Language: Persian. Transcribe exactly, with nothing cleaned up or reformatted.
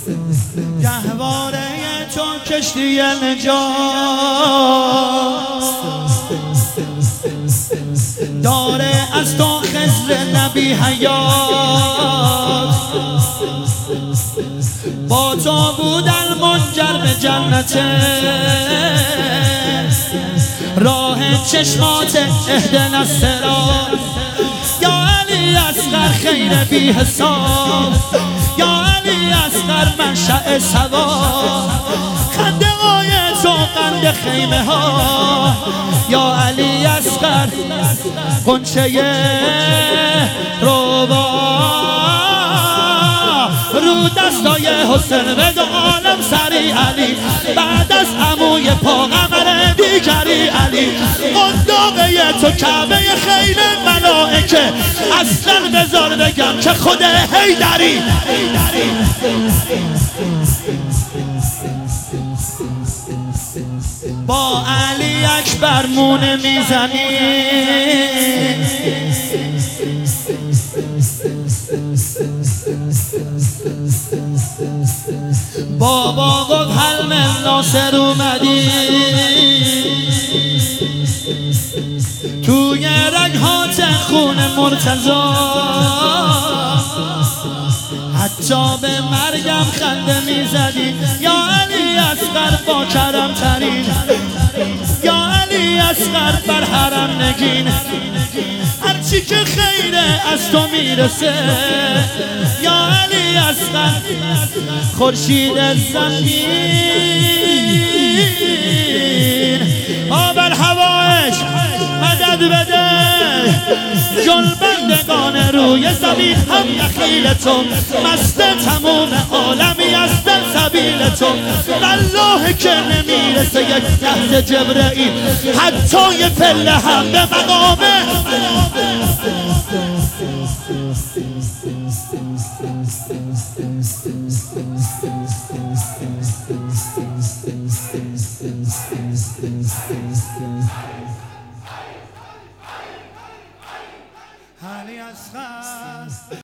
گهواره تو کشتی نجات داره از تو خضر نبی حیات با تو بودن منجر به جنته راه چشمات اهدنا الصراط یا علی اصغر خیر بی حساب یا علی اصغر منشأ ثواب خنده های تو قند خیمه ها یا علی اصغر غنچه روبا رو دستای حسین به دو عالم سری علی بعد از عموی پا قمر دیگری علی قنداقه تو کعبه خیل ملائکه اصلا بذار بگم که خود حیدری با علی اکبر مونه میزنی بابا گفت حلم ناصر اومدی توی رگهات خون مرتضا حتی به مرگم خنده میزدی یا علی اصغر با کرم ترین یا علی اصغر بر حرم نگین هرچی که خیره از تو میرسه یا علی اصغر خورشید زمین آب الهوایج مدد بده جلبندگان روی زمین هم نخیل تو مست تموم عالمی از در سبیل تو الله که نمیرسه یک لحظه جبرئیل حتی یه پله هم به مقامه علی اصغر